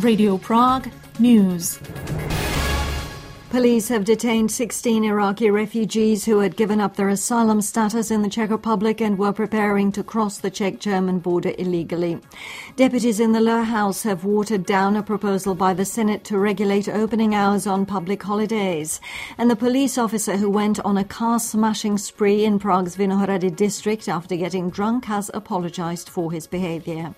Radio Prague News. Police have detained 16 Iraqi refugees who had given up their asylum status in the Czech Republic and were preparing to cross the Czech-German border illegally. Deputies in the lower house have watered down a proposal by the Senate to regulate opening hours on public holidays. And the police officer who went on a car-smashing spree in Prague's Vinohrady district after getting drunk has apologized for his behavior.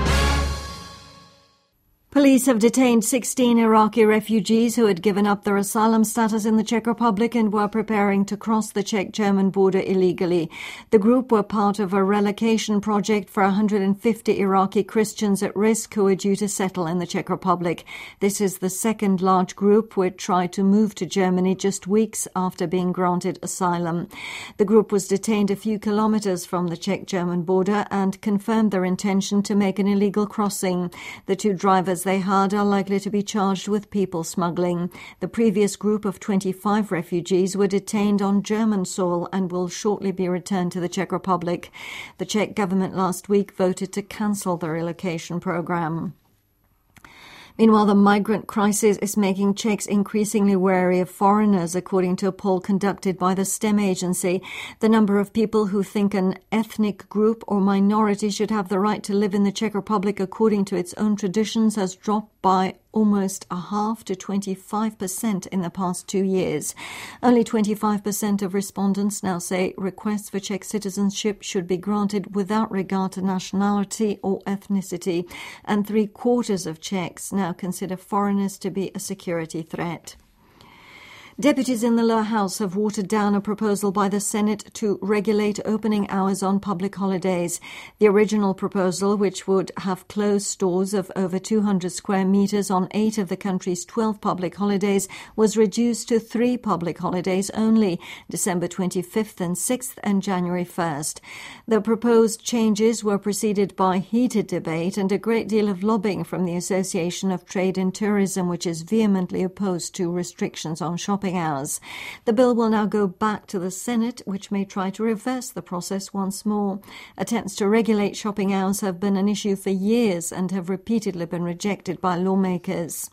Police have detained 16 Iraqi refugees who had given up their asylum status in the Czech Republic and were preparing to cross the Czech-German border illegally. The group were part of a relocation project for 150 Iraqi Christians at risk who are due to settle in the Czech Republic. This is the second large group which tried to move to Germany just weeks after being granted asylum. The group was detained a few kilometers from the Czech-German border and confirmed their intention to make an illegal crossing. The two drivers they hired are likely to be charged with people smuggling. The previous group of 25 refugees were detained on German soil and will shortly be returned to the Czech Republic. The Czech government last week voted to cancel the relocation program. Meanwhile, the migrant crisis is making Czechs increasingly wary of foreigners, according to a poll conducted by the STEM agency. The number of people who think an ethnic group or minority should have the right to live in the Czech Republic according to its own traditions has dropped by almost a half to 25% in the past 2 years. Only 25% of respondents now say requests for Czech citizenship should be granted without regard to nationality or ethnicity, and 3/4 of Czechs now consider foreigners to be a security threat. Deputies in the lower house have watered down a proposal by the Senate to regulate opening hours on public holidays. The original proposal, which would have closed stores of over 200 square meters on 8 of the country's 12 public holidays, was reduced to 3 public holidays only, December 25th and 6th and January 1st. The proposed changes were preceded by heated debate and a great deal of lobbying from the Association of Trade and Tourism, which is vehemently opposed to restrictions on shopping hours. The bill will now go back to the Senate, which may try to reverse the process once more. Attempts to regulate shopping hours have been an issue for years and have repeatedly been rejected by lawmakers.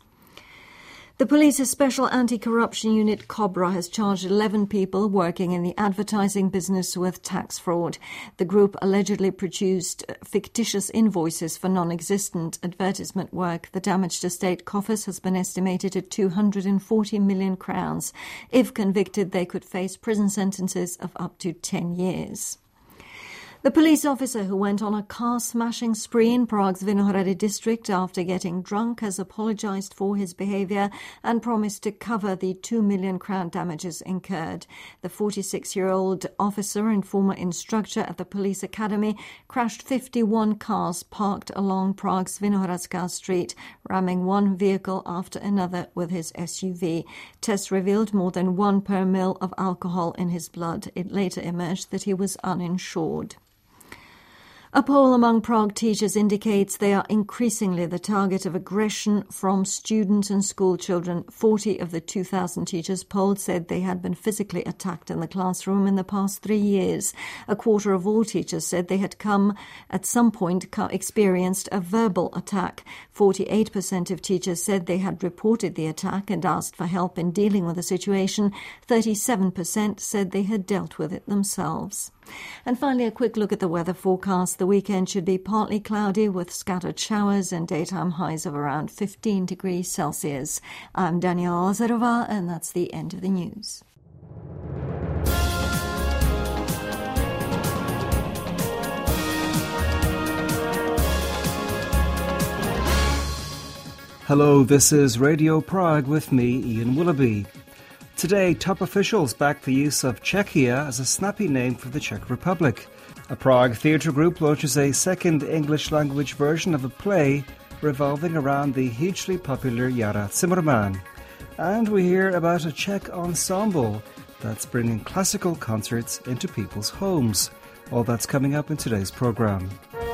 The police's special anti-corruption unit, COBRA, has charged 11 people working in the advertising business with tax fraud. The group allegedly produced fictitious invoices for non-existent advertisement work. The damage to state coffers has been estimated at 240 million crowns. If convicted, they could face prison sentences of up to 10 years. The police officer who went on a car-smashing spree in Prague's Vinohrady district after getting drunk has apologized for his behavior and promised to cover the 2 million crown damages incurred. The 46-year-old officer and former instructor at the police academy crashed 51 cars parked along Prague's Vinohradská street, ramming one vehicle after another with his SUV. Tests revealed more than 1 per mil of alcohol in his blood. It later emerged that he was uninsured. A poll among Prague teachers indicates they are increasingly the target of aggression from students and school children. 40 of the 2,000 teachers polled said they had been physically attacked in the classroom in the past 3 years. A quarter of all teachers said they had at some point experienced a verbal attack. 48% of teachers said they had reported the attack and asked for help in dealing with the situation. 37% said they had dealt with it themselves. And finally, a quick look at the weather forecast. The weekend should be partly cloudy with scattered showers and daytime highs of around 15 degrees Celsius. I'm Daniela Lazarova, and that's the end of the news. Hello, this is Radio Prague with me, Ian Willoughby. Today, top officials back the use of Czechia as a snappy name for the Czech Republic. A Prague theatre group launches a second English-language version of a play revolving around the hugely popular Jara Zimmermann. And we hear about a Czech ensemble that's bringing classical concerts into people's homes. All that's coming up in today's programme.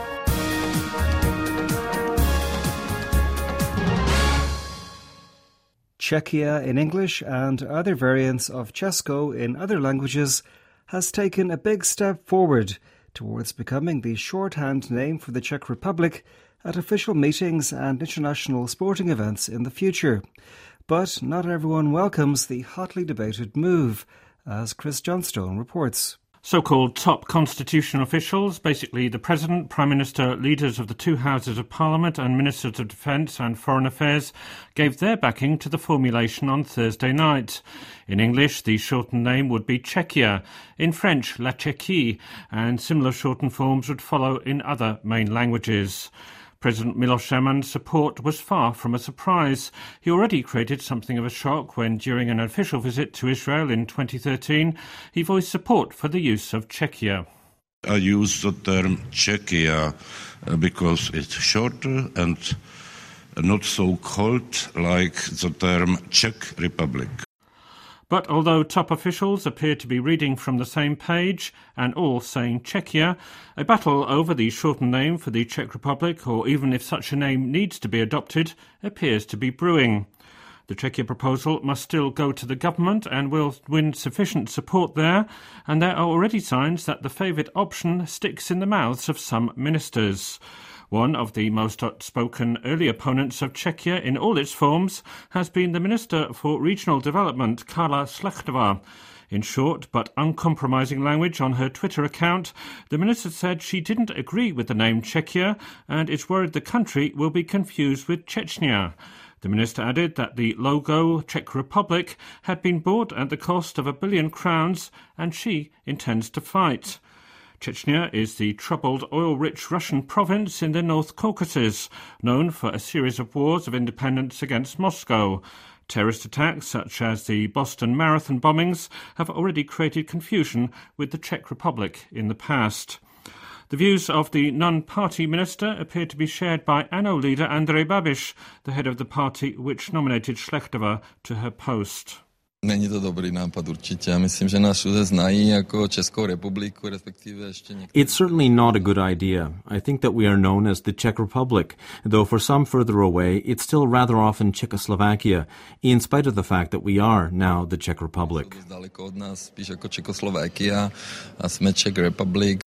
Czechia in English and other variants of Česko in other languages has taken a big step forward towards becoming the shorthand name for the Czech Republic at official meetings and international sporting events in the future. But not everyone welcomes the hotly debated move, as Chris Johnstone reports. So-called top constitutional officials, basically the President, Prime Minister, leaders of the two houses of Parliament and Ministers of Defence and Foreign Affairs, gave their backing to the formulation on Thursday night. In English, the shortened name would be Czechia, in French, La Tchéquie, and similar shortened forms would follow in other main languages. President Miloš Zeman's support was far from a surprise. He already created something of a shock when, during an official visit to Israel in 2013, he voiced support for the use of Czechia. I use the term Czechia because it's shorter and not so cold like the term Czech Republic. But although top officials appear to be reading from the same page and all saying Czechia, a battle over the shortened name for the Czech Republic, or even if such a name needs to be adopted, appears to be brewing. The Czechia proposal must still go to the government and will win sufficient support there, and there are already signs that the favoured option sticks in the mouths of some ministers. One of the most outspoken early opponents of Czechia in all its forms has been the Minister for Regional Development, Karla Šlechtová. In short but uncompromising language on her Twitter account, the minister said she didn't agree with the name Czechia and is worried the country will be confused with Chechnya. The minister added that the logo Czech Republic had been bought at the cost of £1 billion and she intends to fight. Chechnya is the troubled, oil-rich Russian province in the North Caucasus, known for a series of wars of independence against Moscow. Terrorist attacks, such as the Boston Marathon bombings, have already created confusion with the Czech Republic in the past. The views of the non-party minister appear to be shared by ANO leader Andrej Babiš, the head of the party which nominated Šlechtová to her post. Není to dobrý nápad určitě. Já myslím, že nás všude znají jako Českou republiku, respektive ještě některé. It's certainly not a good idea. I think that we are known as the Czech Republic, though for some further away, it's still rather often Czechoslovakia, in spite of the fact that we are now the Czech Republic. Daleko od nás spíš jako Czechoslovakia a jsme Czech Republic.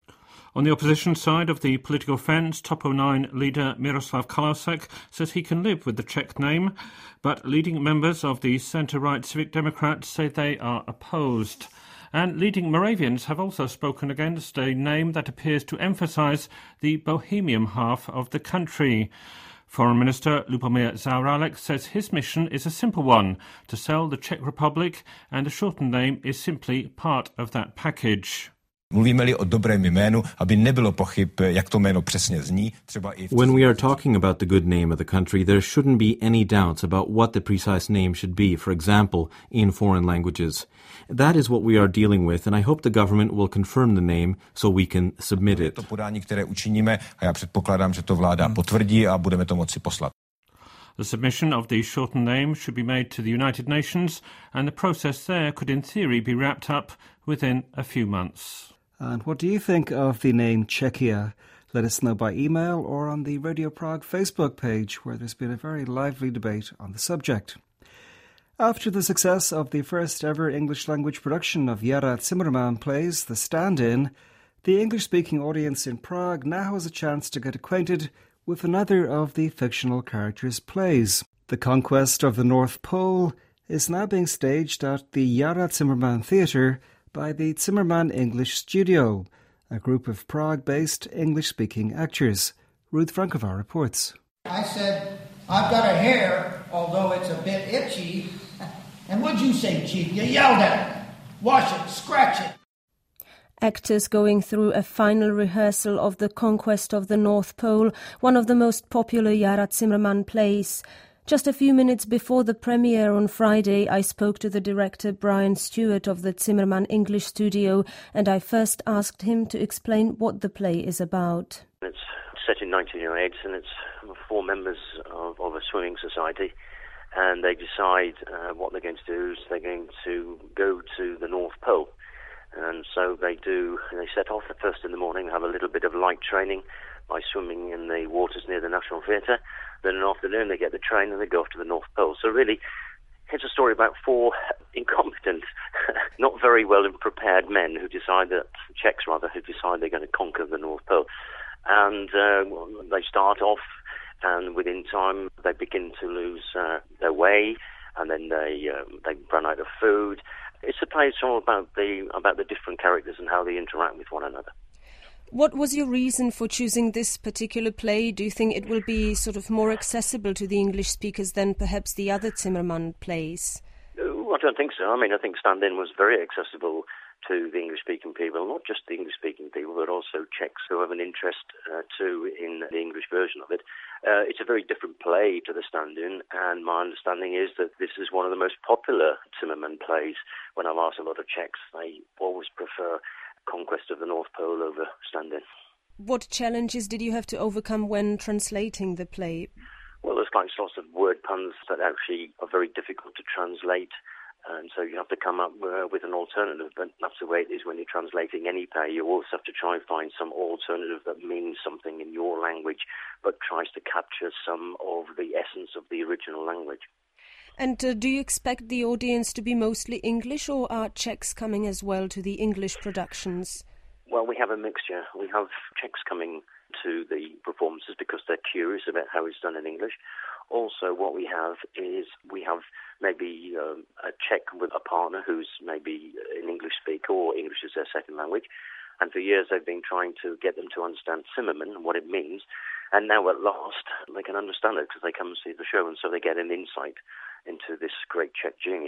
On the opposition side of the political fence, Top 09 leader Miroslav Kalousek says he can live with the Czech name, but leading members of the centre-right Civic Democrats say they are opposed. And leading Moravians have also spoken against a name that appears to emphasise the Bohemian half of the country. Foreign Minister Lubomir Zaorálek says his mission is a simple one, to sell the Czech Republic, and the shortened name is simply part of that package. Mluvíme-li o dobrém jménu, aby nebylo pochyb, jak to jméno přesně zní, třeba i When we are talking about the good name of the country, there shouldn't be any doubts about what the precise name should be, for example, in foreign languages. That is what we are dealing with, and I hope the government will confirm the name so we can submit it. To podání, které učiníme, a já předpokládám, že to vláda potvrdí a budeme to moci poslat. The submission of the shortened name should be made to the United Nations, and the process there could in theory be wrapped up within a few months. And what do you think of the name Czechia? Let us know by email or on the Radio Prague Facebook page, where there's been a very lively debate on the subject. After the success of the first ever English-language production of Jara Zimmermann plays The Stand-In, the English-speaking audience in Prague now has a chance to get acquainted with another of the fictional characters' plays. The Conquest of the North Pole is now being staged at the Jara Zimmermann Theatre by the Zimmermann English Studio, a group of Prague-based English-speaking actors. Ruth Frankovar reports. I said, I've got a hair, although it's a bit itchy. And what'd you say, Chief? You yelled at it. Wash it, scratch it. Actors going through a final rehearsal of The Conquest of the North Pole, one of the most popular Jara Zimmermann plays. Just a few minutes before the premiere on Friday, I spoke to the director Brian Stewart of the Zimmermann English Studio, and I first asked him to explain what the play is about. It's set in 1908, and it's 4 members of a swimming society, and they decide what they're going to do is they're going to go to the North Pole. And so they set off at first in the morning, have a little bit of light training by swimming in the waters near the National Theatre. Then in the afternoon they get the train and they go off to the North Pole. So really, it's a story about 4 incompetent, not very well prepared men who decide they're going to conquer the North Pole. And they start off, and within time they begin to lose their way, and then they run out of food. It's a play all about the different characters and how they interact with one another. What was your reason for choosing this particular play? Do you think it will be sort of more accessible to the English speakers than perhaps the other Zimmermann plays? I don't think so. I mean, I think Stand In was very accessible to the English-speaking people, not just the English-speaking people, but also Czechs who have an interest too in the English version of it. It's a very different play to the Stand-In, and my understanding is that this is one of the most popular Zimmermann plays. When I've asked a lot of Czechs, they always prefer Conquest of the North Pole over Stand-In. What challenges did you have to overcome when translating the play? Well, there's like sorts of word puns that actually are very difficult to translate. And so you have to come up with an alternative, but that's the way it is when you're translating any play. You always have to try and find some alternative that means something in your language, but tries to capture some of the essence of the original language. And do you expect the audience to be mostly English, or are Czechs coming as well to the English productions? Well, we have a mixture. We have Czechs coming to the performances because they're curious about how it's done in English. Also, what we have is maybe a Czech with a partner who's maybe an English speaker or English is their second language. And for years they've been trying to get them to understand Zimmermann and what it means. And now at last they can understand it because they come and see the show, and so they get an insight into this great Czech genius.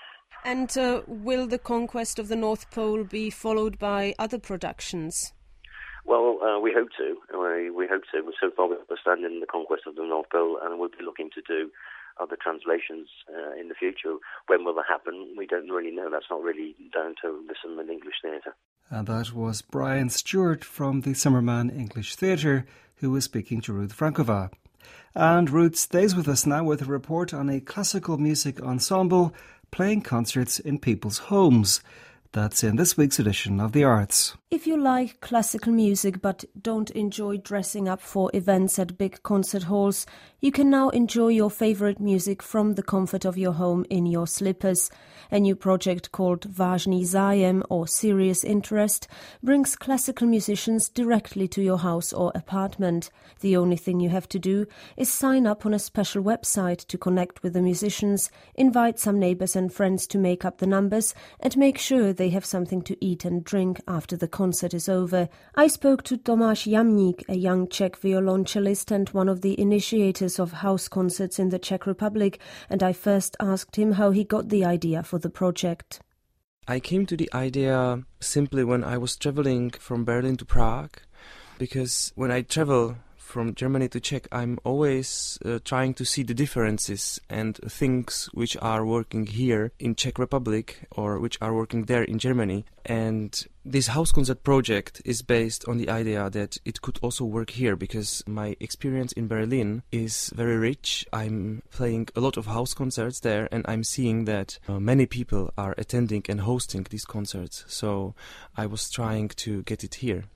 And will the Conquest of the North Pole be followed by other productions? Well, we hope to. We hope to. So far we understand in the Conquest of the North Pole, and we'll be looking to do other translations in the future. When will that happen? We don't really know. That's not really down to the Zimmermann English Theatre. And that was Brian Stewart from the Zimmermann English Theatre, who was speaking to Ruth Frankova. And Ruth stays with us now with a report on a classical music ensemble playing concerts in people's homes. That's in this week's edition of The Arts. If you like classical music but don't enjoy dressing up for events at big concert halls, you can now enjoy your favorite music from the comfort of your home in your slippers. A new project called Vážný zájem, or Serious Interest, brings classical musicians directly to your house or apartment. The only thing you have to do is sign up on a special website to connect with the musicians, invite some neighbors and friends to make up the numbers, and make sure they have something to eat and drink after the concert is over. I spoke to Tomáš Jamník, a young Czech violoncellist and one of the initiators of house concerts in the Czech Republic, and I first asked him how he got the idea for the project. I came to the idea simply when I was traveling from Berlin to Prague, because when I travel from Germany to Czech, I'm always trying to see the differences and things which are working here in Czech Republic or which are working there in Germany. And this house concert project is based on the idea that it could also work here, because my experience in Berlin is very rich. I'm playing a lot of house concerts there, and I'm seeing that many people are attending and hosting these concerts. So I was trying to get it here.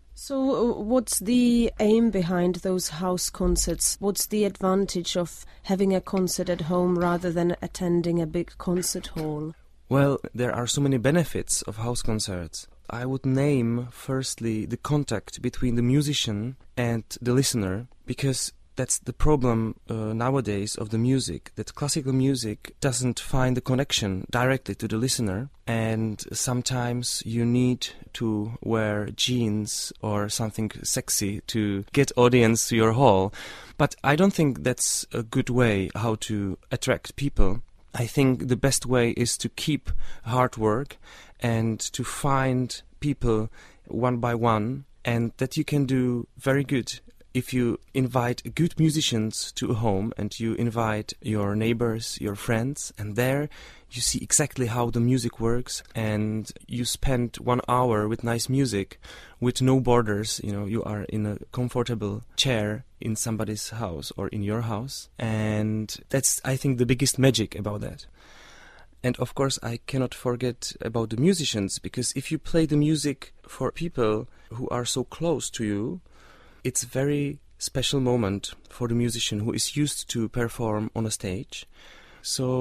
So what's the aim behind those house concerts? What's the advantage of having a concert at home rather than attending a big concert hall? Well, there are so many benefits of house concerts. I would name firstly the contact between the musician and the listener, because that's the problem nowadays of the music, that classical music doesn't find the connection directly to the listener, and sometimes you need to wear jeans or something sexy to get audience to your hall. But I don't think that's a good way how to attract people. I think the best way is to keep hard work and to find people one by one, and that you can do very good if you invite good musicians to a home and you invite your neighbors, your friends, and there you see exactly how the music works, and you spend 1 hour with nice music with no borders. You know, you are in a comfortable chair in somebody's house or in your house, and that's, I think, the biggest magic about that. And of course I cannot forget about the musicians, because if you play the music for people who are so close to you, it's a very special moment for the musician who is used to perform on a stage. So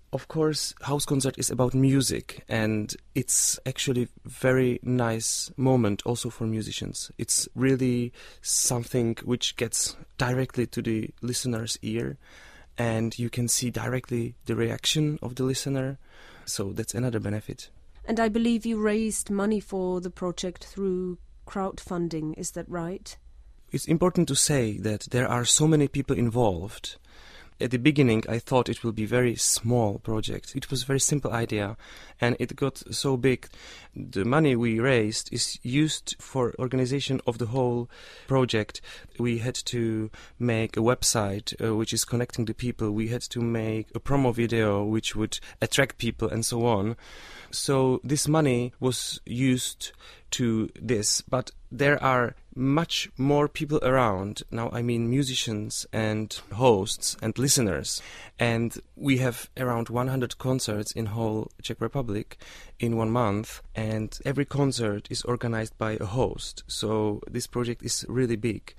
Of course, house concert is about music, and it's actually a very nice moment also for musicians. It's really something which gets directly to the listener's ear, and you can see directly the reaction of the listener. So that's another benefit. And I believe you raised money for the project through crowdfunding, is that right? It's important to say that there are so many people involved. At the beginning, I thought it will be a very small project. It was a very simple idea, and it got so big. The money we raised is used for organization of the whole project. We had to make a website which is connecting the people. We had to make a promo video which would attract people and so on. So this money was used to this, but there are much more people around. Now, I mean musicians and hosts and listeners. And we have around 100 concerts in whole Czech Republic in 1 month. And every concert is organized by a host. So this project is really big.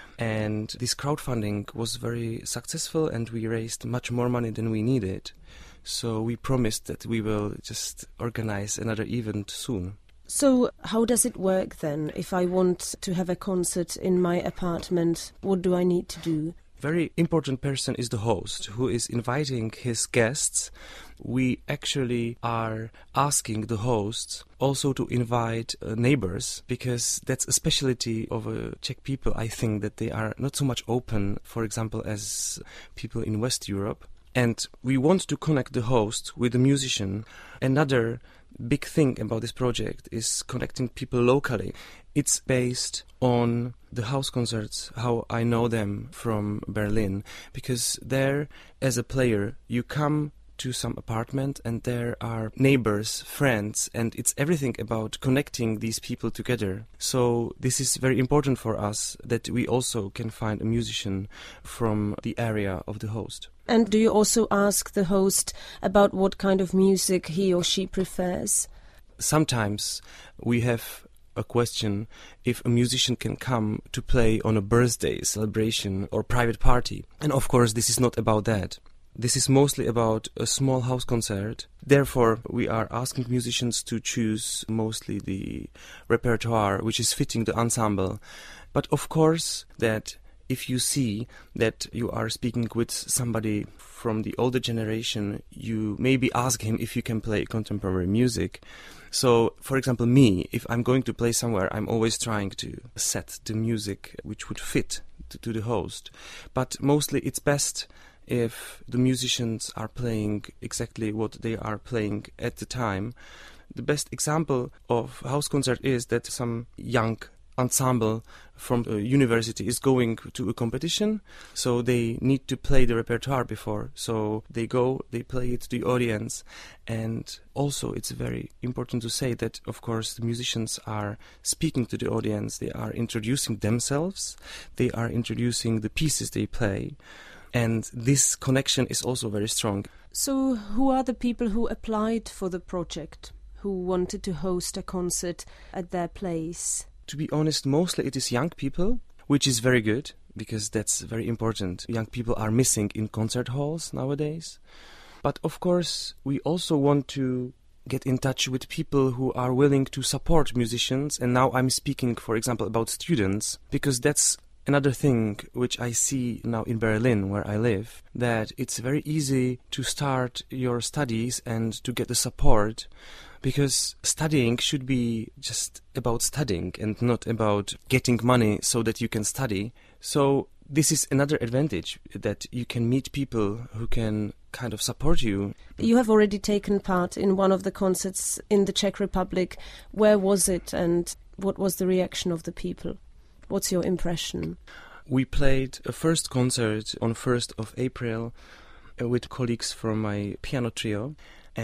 And this crowdfunding was very successful, and we raised much more money than we needed. So we promised that we will just organize another event soon. So how does it work then? If I want to have a concert in my apartment, what do I need to do? Very important person is the host who is inviting his guests. We actually are asking the hosts also to invite neighbors, because that's a specialty of Czech people. I think that they are not so much open, for example, as people in West Europe. And we want to connect the host with the musician. Another big thing about this project is connecting people locally. It's based on the house concerts, how I know them from Berlin, because there, as a player, you come to some apartment and there are neighbors, friends, and it's everything about connecting these people together. So this is very important for us, that we also can find a musician from the area of the host. And do you also ask the host about what kind of music he or she prefers? Sometimes we have a question if a musician can come to play on a birthday celebration or private party. And of course, this is not about that. This is mostly about a small house concert. Therefore, we are asking musicians to choose mostly the repertoire which is fitting the ensemble. But of course, that if you see that you are speaking with somebody from the older generation, you maybe ask him if you can play contemporary music. So, for example, me, if I'm going to play somewhere, I'm always trying to set the music which would fit to the host. But mostly it's best if the musicians are playing exactly what they are playing at the time. The best example of house concert is that some young ensemble from a university is going to a competition, so they need to play the repertoire before. So they go, they play it to the audience, and also it's very important to say that, of course, the musicians are speaking to the audience, they are introducing themselves, they are introducing the pieces they play, and this connection is also very strong. So who are the people who applied for the project, who wanted to host a concert at their place? To be honest, mostly it is young people, which is very good, because that's very important. Young people are missing in concert halls nowadays. But of course, we also want to get in touch with people who are willing to support musicians. And now I'm speaking, for example, about students, because that's another thing which I see now in Berlin, where I live, that it's very easy to start your studies and to get the support, because studying should be just about studying and not about getting money so that you can study. So this is another advantage, that you can meet people who can kind of support you. You have already taken part in one of the concerts in the Czech Republic. Where was it, and what was the reaction of the people? What's your impression? We played a first concert on 1st of April with colleagues from my piano trio,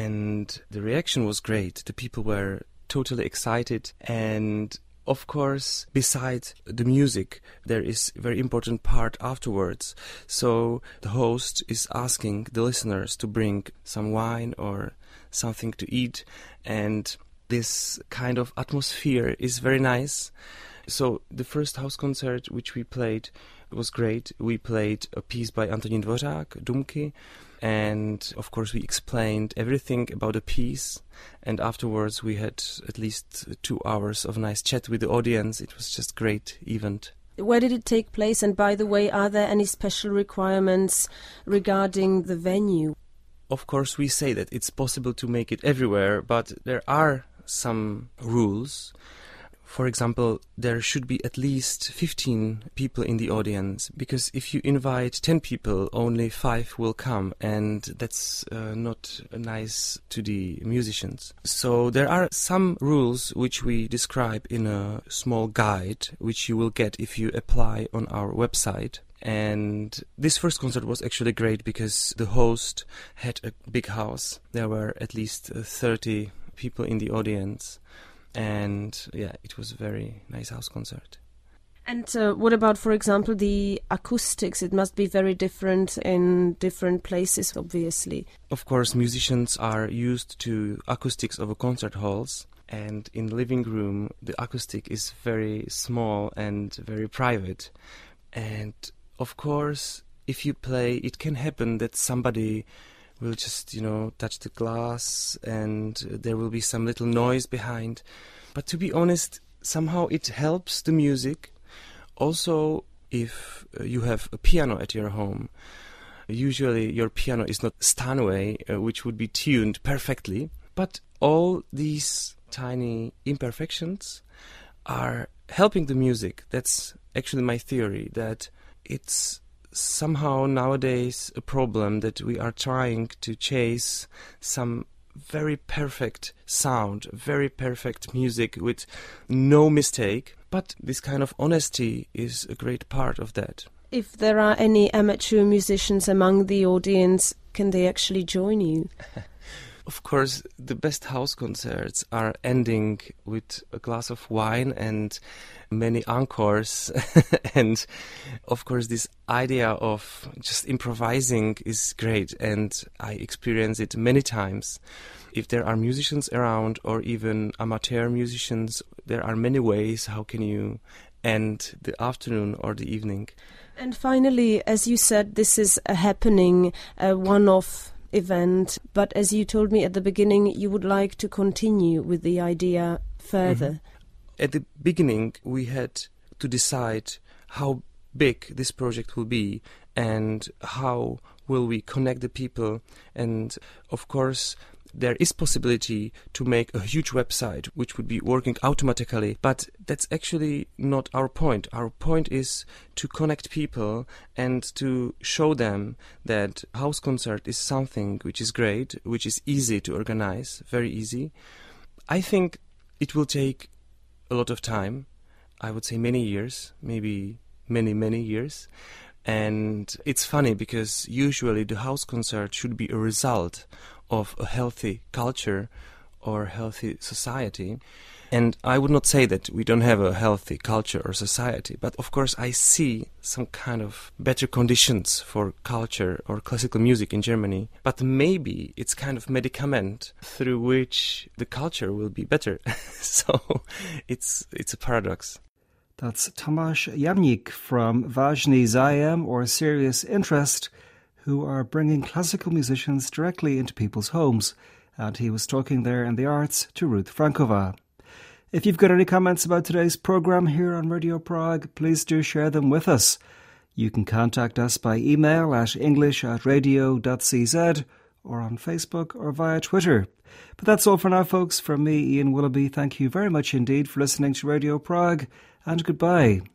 and the reaction was great. The people were totally excited, and of course, besides the music, there is a very important part afterwards. So the host is asking the listeners to bring some wine or something to eat, and this kind of atmosphere is very nice. So the first house concert which we played was great. We played a piece by Antonín Dvořák, Dumky, And of course we explained everything about the piece, and afterwards we had at least 2 hours of nice chat with the audience. It was just a great event. Where did it take place? And by the way, are there any special requirements regarding the venue? Of course we say that it's possible to make it everywhere, but there are some rules. For example, there should be at least 15 people in the audience, because if you invite 10 people, only 5 will come, and that's not nice to the musicians. So there are some rules which we describe in a small guide, which you will get if you apply on our website. And this first concert was actually great because the host had a big house. There were at least 30 people in the audience. And yeah, it was a very nice house concert. And what about, for example, the acoustics? It must be very different in different places, obviously. Of course, musicians are used to acoustics of concert halls. And in the living room, the acoustic is very small and very private. And of course, if you play, it can happen that somebody will just, touch the glass and there will be some little noise behind. But to be honest, somehow it helps the music. Also, if you have a piano at your home, usually your piano is not Steinway, which would be tuned perfectly. But all these tiny imperfections are helping the music. That's actually my theory, that it's somehow nowadays a problem that we are trying to chase some very perfect sound, very perfect music with no mistake. But this kind of honesty is a great part of that. If there are any amateur musicians among the audience, can they actually join you? Of course, the best house concerts are ending with a glass of wine and many encores. And of course, this idea of just improvising is great, and I experience it many times. If there are musicians around or even amateur musicians, there are many ways how can you end the afternoon or the evening. And finally, as you said, this is a happening, a one-off event, but as you told me at the beginning, you would like to continue with the idea further. Mm-hmm. At the beginning, we had to decide how big this project will be and how will we connect the people. And of course, there is possibility to make a huge website which would be working automatically, but that's actually not our point. Our point is to connect people and to show them that house concert is something which is great, which is easy to organize, very easy. I think it will take a lot of time. I would say many years, maybe many years. And it's funny because usually the house concert should be a result of a healthy culture or healthy society. And I would not say that we don't have a healthy culture or society, but of course I see some kind of better conditions for culture or classical music in Germany. But maybe it's kind of medicament through which the culture will be better. So it's a paradox. That's Tomasz Jamnik from Ważny Zajem, or Serious Interest, who are bringing classical musicians directly into people's homes. And he was talking there in the arts to Ruth Frankova. If you've got any comments about today's programme here on Radio Prague, please do share them with us. You can contact us by email at english@radio.cz or on Facebook or via Twitter. But that's all for now, folks. From me, Ian Willoughby, thank you very much indeed for listening to Radio Prague, and goodbye.